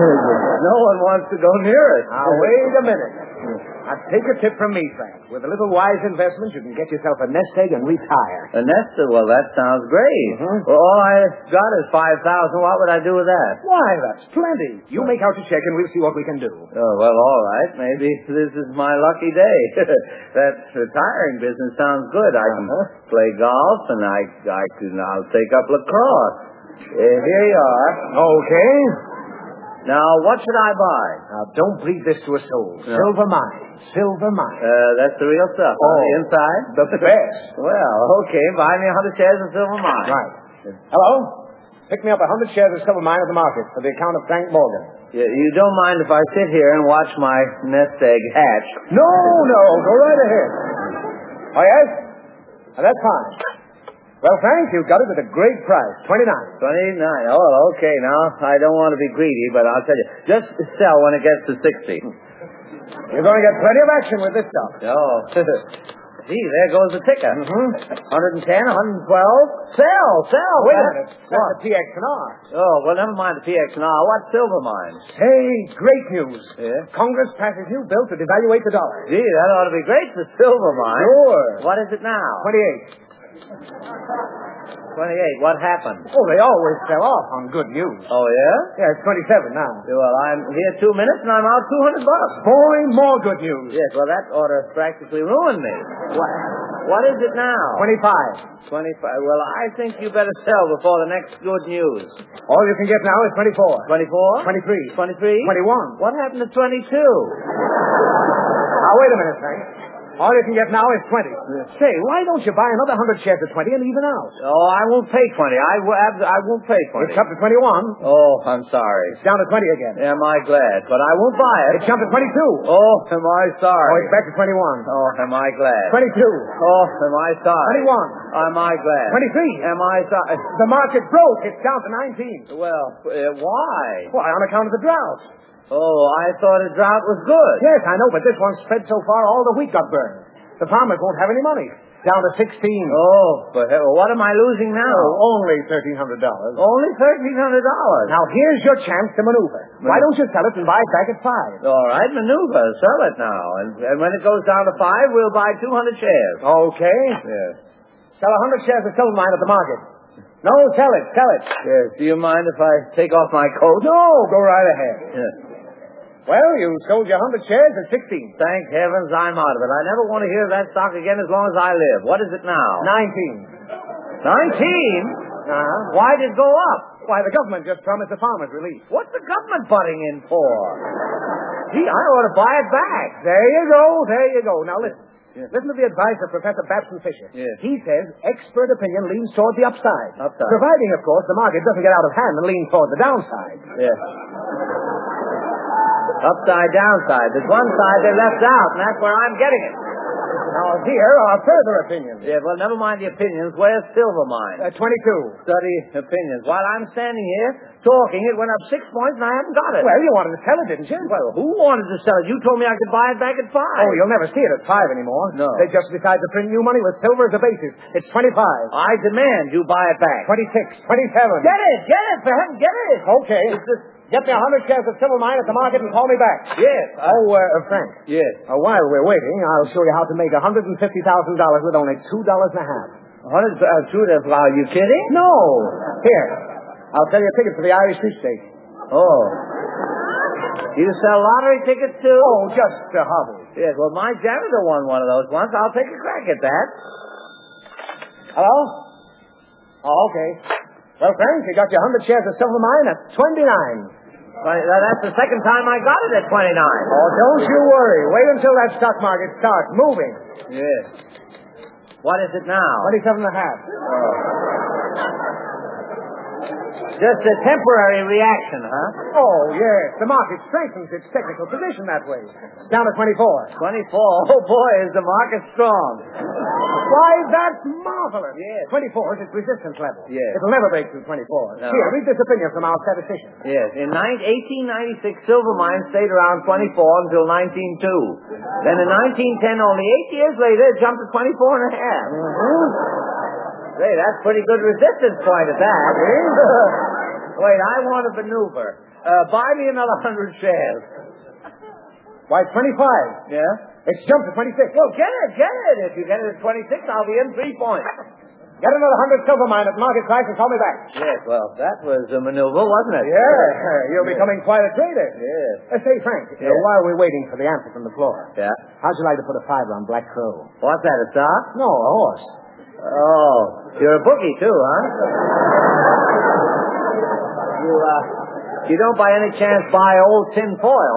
No one wants to go near it. Now, wait a minute. Now, take a tip from me, Frank. With a little wise investment, you can get yourself a nest egg and retire. A nest egg? Well, that sounds great. Mm-hmm. Well, all I got is five thousand. What would I do with that? Why, that's plenty. You make out your check and we'll see what we can do. Oh, well, all right. Maybe this is my lucky day. That retiring business sounds good. I can uh-huh. play golf and I, I can, I'll take up lacrosse. Uh, here you are. Okay. Now, what should I buy? Now, don't bleed this to a soul. No. Silver mine. Silver mine. Uh, that's the real stuff. Oh, on the inside? The best. Well, okay. Buy me a hundred shares of silver mine. Right. Hello? Pick me up a hundred shares of silver mine at the market for the account of Frank Morgan. You, you don't mind if I sit here and watch my nest egg hatch? No, no. Go right ahead. Oh, yes? Now, that's fine. Well, Frank, you got it at a great price. twenty-nine. twenty-nine. Oh, okay. Now, I don't want to be greedy, but I'll tell you. Just sell when it gets to sixty. You're going to get plenty of action with this stuff. Oh. Gee, there goes the ticker. Mm-hmm. one ten, one twelve. Sell, sell. Wait a minute. That's what? the P X and R. Oh, well, never mind the P X and R. What silver mine? Say, great news. Yeah? Congress passes new bill to devaluate the dollar. Gee, that ought to be great for silver mine. Sure. What is it now? twenty-eight. twenty-eight. What happened? Oh, they always sell off on good news. Oh, yeah? Yeah, it's twenty-seven now. Well, I'm here two minutes and I'm out two hundred bucks. Boy, more good news. Yes, well, that ought to practically ruin me. What, what is it now? twenty-five. twenty-five. Well, I think you better sell before the next good news. All you can get now is twenty-four. twenty-four? twenty-three. twenty-three? twenty-one. What happened to twenty-two? Now, wait a minute, Frank. All you can get now is twenty. Say, why don't you buy another hundred shares at twenty and even out? Oh, I won't pay twenty. I, w- I won't pay twenty. It's up to twenty-one. Oh, I'm sorry. It's down to twenty again. Am I glad? But I won't buy it. It's jumped to twenty-two. Oh, am I sorry? Oh, it's back to twenty-one. Oh, am I glad? twenty-two. Oh, am I sorry? twenty-one. Am I glad? twenty-three. Am I sorry? The market broke. It's down to nineteen. Well, uh, why? Why, on account of the drought. Oh, I thought a drought was good. Yes, I know, but this one spread so far all the wheat got burned. The farmers won't have any money. Down to sixteen. Oh, but uh, what am I losing now? Oh, only thirteen hundred dollars. Only thirteen hundred dollars. Now, here's your chance to maneuver. Man- Why don't you sell it and buy it back at five? All right, maneuver. Sell it now. And, and when it goes down to five, we'll buy two hundred shares. Okay. Yes. Sell a hundred shares of silver mine at the market. No, sell it. Sell it. Yes. Do you mind if I take off my coat? No, go right ahead. Yes. Well, you sold your hundred shares at sixteen. Thank heavens I'm out of it. I never want to hear of that stock again as long as I live. What is it now? Nineteen. Nineteen? Uh-huh. Why did it go up? Why, the government just promised the farmers relief. What's the government butting in for? Gee, I ought to buy it back. There you go. There you go. Now, listen. Yes. Listen to the advice of Professor Babson Fisher. Yes. He says expert opinion leans toward the upside. Upside. Providing, of course, the market doesn't get out of hand and lean toward the downside. Yes. Upside, downside. There's one side they left out, and that's where I'm getting it. Now, here are further opinions. Yeah, well, never mind the opinions. Where's silver mine? Uh, twenty-two. Study opinions. While I'm standing here talking, it went up six points, and I haven't got it. Well, you wanted to sell it, didn't you? Well, who wanted to sell it? You told me I could buy it back at five. Oh, you'll never see it at five anymore. No. They just decided to print new money with silver as a basis. It's twenty-five. I demand you buy it back. twenty-six. twenty-seven. Get it! Get it! For heaven, get it! Okay. Get me a hundred shares of silver mine at the market and call me back. Yes. Oh, uh, uh, Frank. Yes. Uh, while we're waiting, I'll show you how to make one hundred fifty thousand dollars with only two dollars and a half. one hundred uh, two, are you kidding? No. Here. I'll sell you a ticket for the Irish sweepstakes. Oh. You sell lottery tickets too? Oh, just a hobby. Yes, well, my janitor won one of those once. I'll take a crack at that. Hello? Oh, okay. Well, Frank, you got your one hundred shares of silver mine at twenty-nine. Well, that's the second time I got it at twenty-nine. Oh, don't you worry. Wait until that stock market starts moving. Yes. What is it now? twenty-seven and a half. Oh. Just a temporary reaction, huh? Oh, yes. The market strengthens its technical position that way. Down to twenty-four. twenty-four? Oh, boy, is the market strong. Why, that's marvelous. Yes. twenty-four is its resistance level. Yes. It'll never break through twenty-four. No. Here, read this opinion from our statistician. Yes. In eighteen ninety-six, silver mine stayed around twenty-four until nineteen oh two. Then in nineteen ten, only eight years later, it jumped to twenty-four and a half. Mm-hmm. Say, that's pretty good resistance point at that. Wait, I want a maneuver. Uh, buy me another hundred shares. Why, twenty-five. Yeah? It's jumped to twenty-six. Well, get it, get it. If you get it at twenty-six, I'll be in three points. Get another hundred silver mine at market price and call me back. Yes, well, that was a maneuver, wasn't it? Yeah, you're becoming quite a trader. Yes. Uh, say, Frank, uh, Yes. while we're waiting for the answer from the floor, Yeah? how'd you like to put a fiver on Black Crow? What's that, a stock? No, a horse. Oh, you're a bookie, too, huh? You, uh, you don't by any chance buy old tin foil?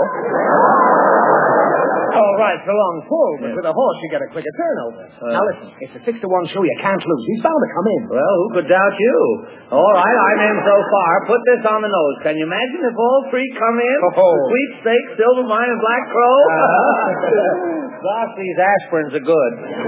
All right, for a long pull, but Yeah. with a horse you get a quicker turnover. Uh. Now listen, it's a six to one show. You can't lose. He's bound to come in. Well, who could doubt you? All right, I'm in so far. Put this on the nose. Can you imagine if all three come in? Oh. The sweepstakes, silver mine, and Black Crow? Uh-huh. Gosh, these aspirins are good.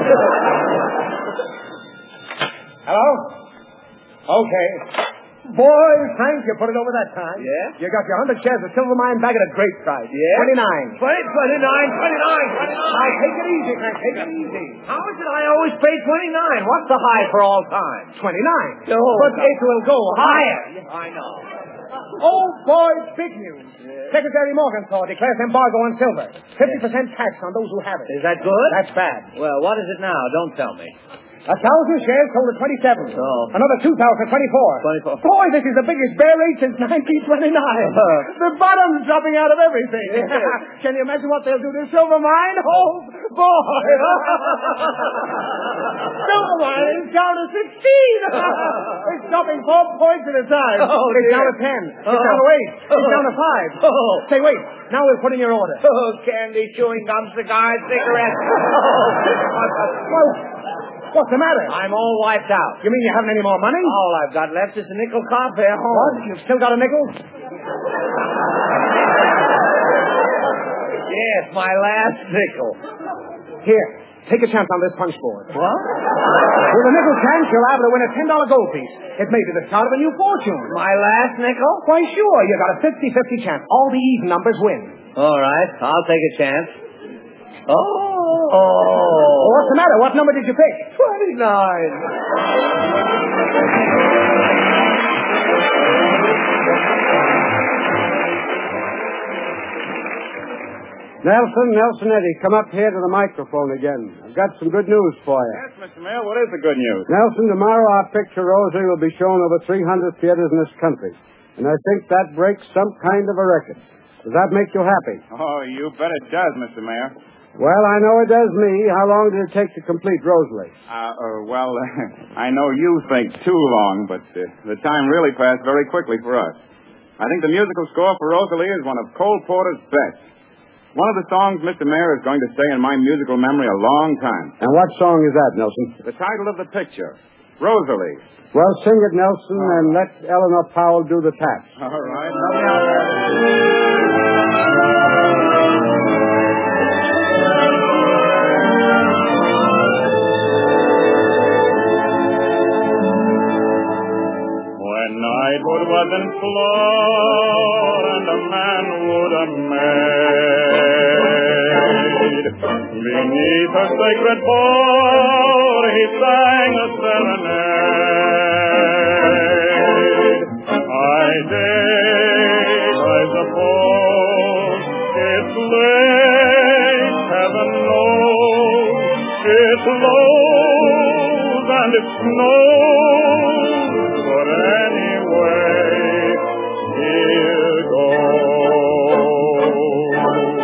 Hello? Okay. Boy, Frank, you put it over that time. Yeah? You got your hundred shares of silver mine back at a great price. Yeah? Twenty-nine. Twenty, twenty-nine, twenty-nine, twenty-nine. Now, take it easy, Frank. Take it easy. How is it I always pay twenty-nine? What's the high for all time? Twenty-nine. No, but no. it will go higher. I know. Oh, boy, big news. Secretary Morgenthau declares embargo on silver. Fifty percent tax on those who have it. Is that good? That's bad. Well, what is it now? Don't tell me. A thousand shares sold at twenty-seven. Oh. Another two thousand at twenty-four. twenty-four. Boy, this is the biggest bear rate since nineteen twenty-nine. The bottom's dropping out of everything. Can you imagine what they'll do to silver mine? Oh, boy. Silver mine is down to sixteen. It's dropping four points at a time. Oh, it's dear. down to ten. It's Oh. down to eight. It's down to five. Oh. Say, wait. Now we'll put in your order. Oh, candy, chewing gum, cigars, cigarettes. Well, what's the matter? I'm all wiped out. You mean you haven't any more money? All I've got left is a nickel cop here home. What? You've still got a nickel? Yes, my last nickel. Here, take a chance on this punch board. What? With a nickel chance, you'll have to win a ten dollar gold piece. It may be the start of a new fortune. My last nickel? Why, sure. You got a fifty-fifty chance. All the even numbers win. All right, I'll take a chance. Oh. Oh, what's the matter? What number did you pick? twenty-nine. Nelson, Nelsonetti, come up here to the microphone again. I've got some good news for you. Yes, Mister Mayor, what is the good news? Nelson, tomorrow our picture, Rosalie, will be shown over three hundred theaters in this country. And I think that breaks some kind of a record. Does that make you happy? Oh, you bet it does, Mister Mayor. Well, I know it does me. How long did it take to complete Rosalie? Uh, uh well, I know you think too long, but uh, the time really passed very quickly for us. I think the musical score for Rosalie is one of Cole Porter's best. One of the songs, Mister Mayor, is going to stay in my musical memory a long time. And what song is that, Nelson? The title of the picture, Rosalie. Well, sing it, Nelson, and let Eleanor Powell do the taps. All right. Help me out there. Knighthood was in floor, and a manhood a maid. Beneath her sacred board, he sang a serenade. I did, I suppose, it's late, heaven knows, it's lows and it snows. But anyway, here goes.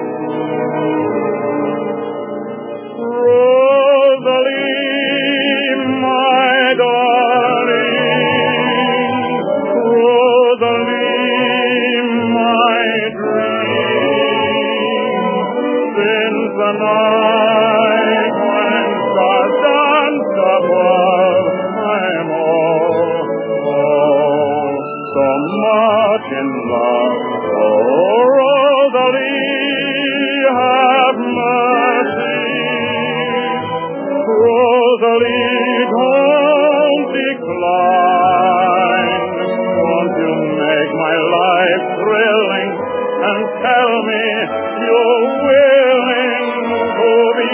Rosalie, my darling, Rosalie, my dream, since the night when stars danced above, I'm all so much in love. Oh, Rosalie, have mercy. Rosalie, don't decline. Won't you make my life thrilling and tell me you're willing to be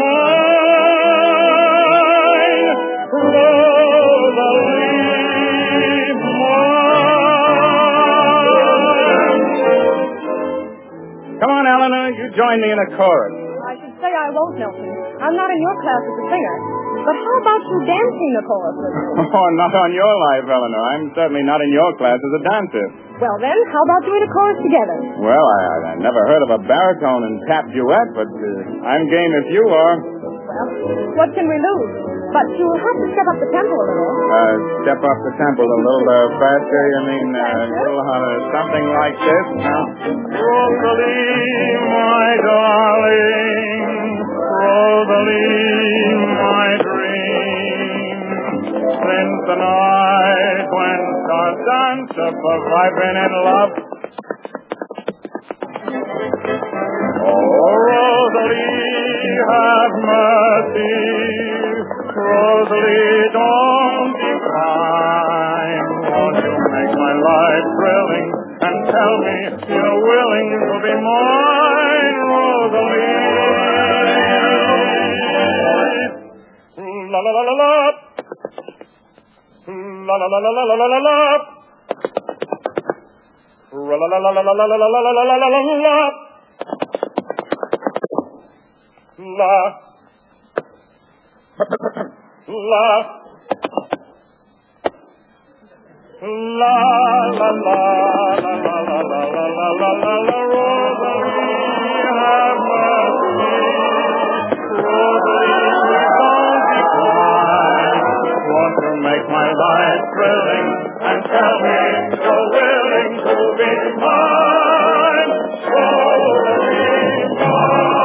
mine? Rosalie, mine. Come on, Eleanor, you join me in a chorus. I should say I won't, Nelson. I'm not in your class as a singer. But how about you dancing the chorus with me? Oh, not on your life, Eleanor. I'm certainly not in your class as a dancer. Well, then, how about doing a chorus together? Well, I, I never heard of a baritone and tap duet, but uh, I'm game if you are. Well, what can we lose? But you'll have to step up the tempo a little. Uh, step up the tempo a little uh, faster, you mean, uh, little, uh, something like this? No? Rosalie, my darling, Rosalie, my dream. Since the night when stars dance above, I've been in love. Oh, Rosalie, have mercy. Rosalie, don't decline. Won't you make my life thrilling and tell me you're willing to be mine, Rosalie? La la la la la. La la la la la la la la la. La la la la la la la la la la la la la la. La. La. La la la la la la la la la la la la. Rosalie, have mercy. Rosalie, don't decline. Want to make my life thrilling and tell me you're willing to be mine. Rosalie, mine.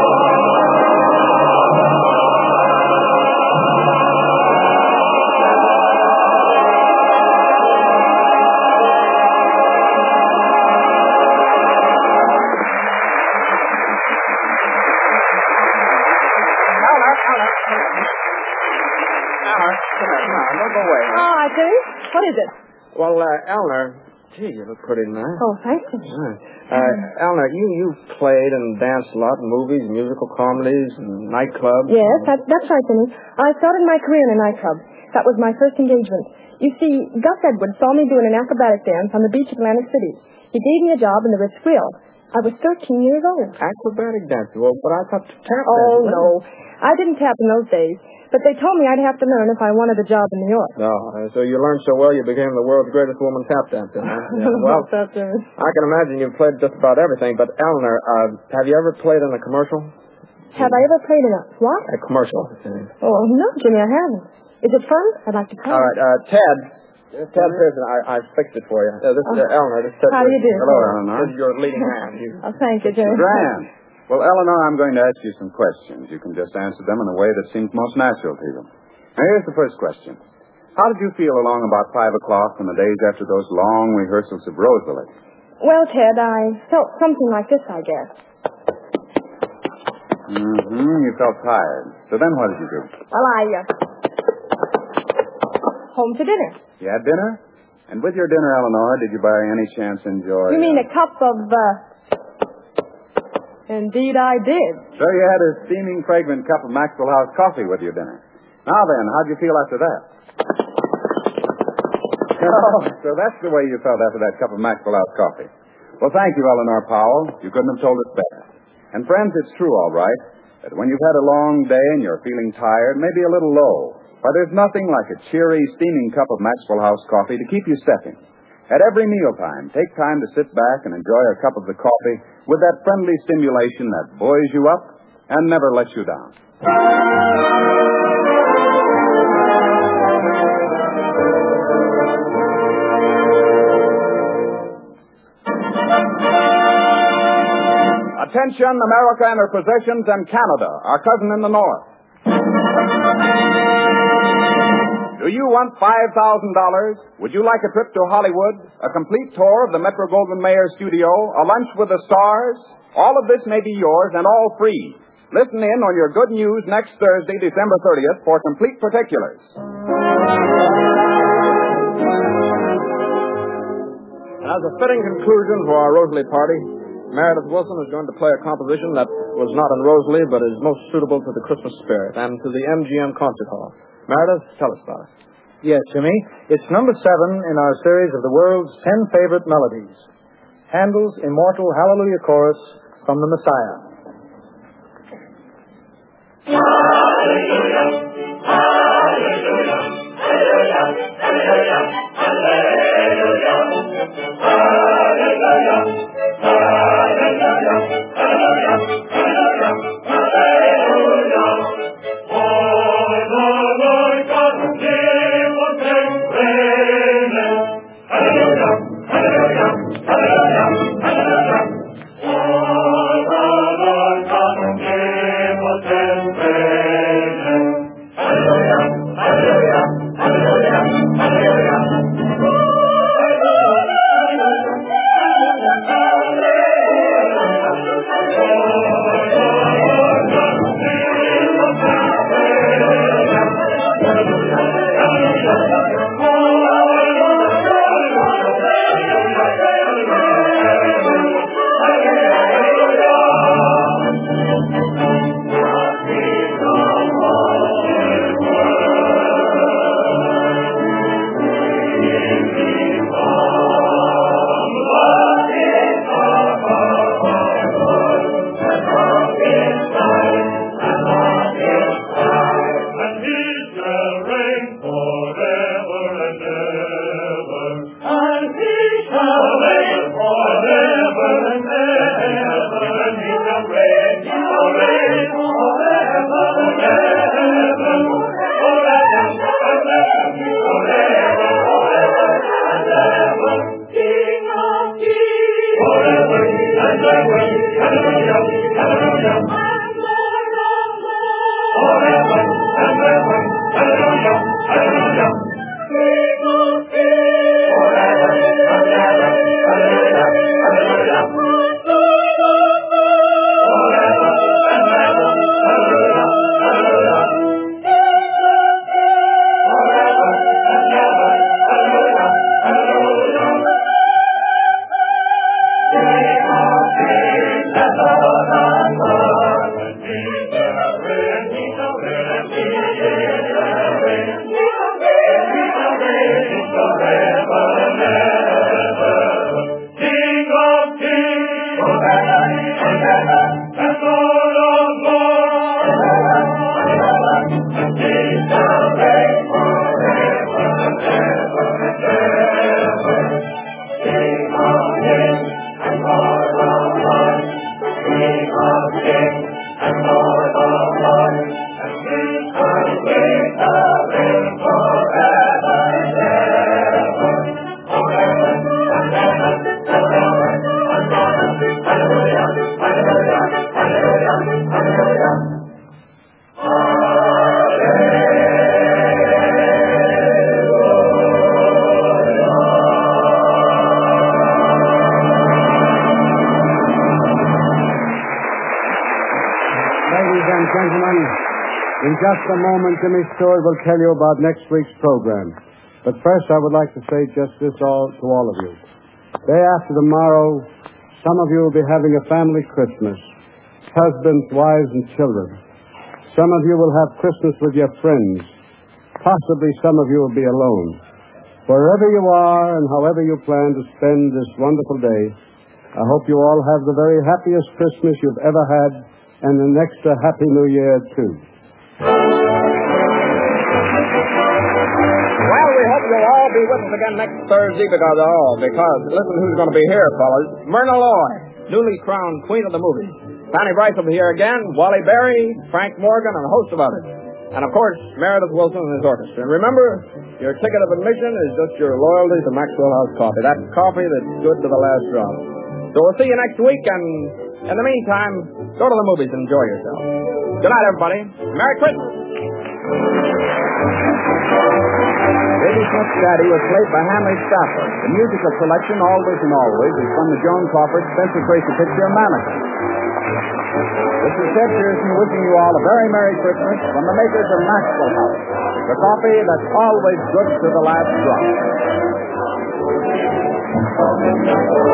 Oh, I do? What is it? Well, uh, Eleanor, gee, you look pretty nice. Oh, thank you. Uh, Eleanor, you, you played and danced a lot in movies, musical comedies, and nightclubs. Yes, that, that's right, Jimmy. I started my career in a nightclub. That was my first engagement. You see, Gus Edwards saw me doing an acrobatic dance on the beach of Atlantic City. He gave me a job in the Ritz Grill. I was thirteen years old. Acrobatic dance? Well, but I thought tap Oh, dance. no. I didn't tap in those days. But they told me I'd have to learn if I wanted a job in New York. No, uh, so you learned so well you became the world's greatest woman tap dancer. Huh? Yeah, well, that's it. I can imagine you've played just about everything. But, Eleanor, uh, have you ever played in a commercial? Have I ever played in a what? A commercial. Oh, no, Jimmy, I haven't. Is it fun? I'd like to try. All right, uh, Ted. Ted Pearson, I, I fixed it for you. Uh, this is uh, Eleanor. This is Ted How do you do? Hello, Eleanor. This is your leading man. You... Oh, thank you, Jimmy. Grand. Well, Eleanor, I'm going to ask you some questions. You can just answer them in a way that seems most natural to you. Now, here's the first question. How did you feel along about five o'clock on the days after those long rehearsals of Rosalie? Well, Ted, I felt something like this, I guess. Mm-hmm. You felt tired. So then what did you do? Well, I, uh... home to dinner. You had dinner? And with your dinner, Eleanor, did you by any chance enjoy... You mean a cup of, uh... Indeed I did. So you had a steaming, fragrant cup of Maxwell House coffee with your dinner. Now then, how'd you feel after that? Oh, so that's the way you felt after that cup of Maxwell House coffee. Well, thank you, Eleanor Powell. You couldn't have told us better. And friends, it's true, all right, that when you've had a long day and you're feeling tired, maybe a little low, why, there's nothing like a cheery, steaming cup of Maxwell House coffee to keep you stepping. At every mealtime, take time to sit back and enjoy a cup of the coffee with that friendly stimulation that buoys you up and never lets you down. Attention, America and her possessions, and Canada, our cousin in the north. Do you want five thousand dollars? Would you like a trip to Hollywood? A complete tour of the Metro Goldwyn Mayer studio? A lunch with the stars? All of this may be yours and all free. Listen in on your good news next Thursday, December thirtieth, for complete particulars. As a fitting conclusion for our Rosalie party, Meredith Wilson is going to play a composition that was not in Rosalie, but is most suitable to the Christmas spirit and to the M G M Concert Hall. Meredith, tell us about it. Yes, Jimmy. It's number seven in our series of the world's ten favorite melodies. Handel's immortal Hallelujah Chorus from the Messiah. Hallelujah, hallelujah, hallelujah, hallelujah, hallelujah, hallelujah, hallelujah, hallelujah, hallelujah. For the Lord God gives us praises. Hallelujah, hallelujah, hallelujah, hallelujah. For the Lord God gives us praises. Hallelujah, hallelujah, hallelujah, hallelujah. In just a moment, Jimmy Stewart will tell you about next week's program. But first, I would like to say just this all to all of you. Day after tomorrow, some of you will be having a family Christmas. Husbands, wives, and children. Some of you will have Christmas with your friends. Possibly some of you will be alone. Wherever you are and however you plan to spend this wonderful day, I hope you all have the very happiest Christmas you've ever had and an extra happy New Year, too. Well, we hope you'll all be with us again next Thursday because, oh, because, listen who's going to be here, fellas. Myrna Loy, newly crowned Queen of the Movies. Fanny Bryce will be here again, Wally Berry, Frank Morgan, and a host of others. And, of course, Meredith Wilson and his orchestra. And remember, your ticket of admission is just your loyalty to Maxwell House Coffee. That coffee that's good to the last drop. So we'll see you next week, and in the meantime, go to the movies and enjoy yourself. Good night, everybody. Merry Christmas. Baby Smith's Daddy was played by Hanley Stafford. The musical selection, Always and Always, is from the Joan Crawford Spencer Tracy picture, Mannequin. This is Ted Pearson wishing you all a very Merry Christmas from the makers of Maxwell House, the coffee that's always good to the last drop.